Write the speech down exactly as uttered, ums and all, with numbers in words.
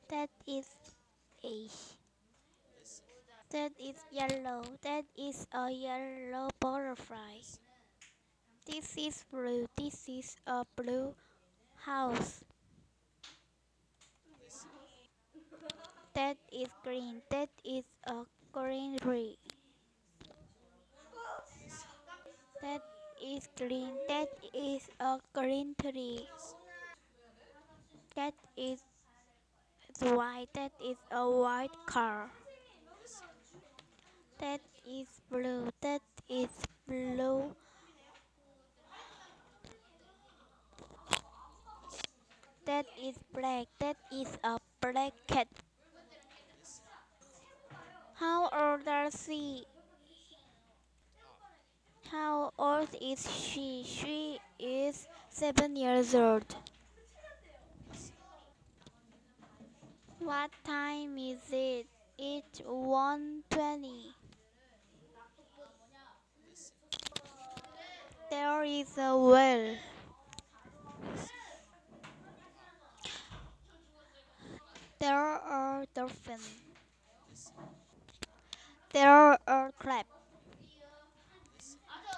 That is H. That is yellow. That is a yellow butterfly. This is blue. This is a blue house. That is green. That is a green tree. That is green. That is a green tree. That is white. That is a white car. That is blue. That is blue. That is black. That is a black cat. How old is she? How old is she? She is seven years old. What time is it? It's one twenty. There is a well. There are dolphins. There are crabs.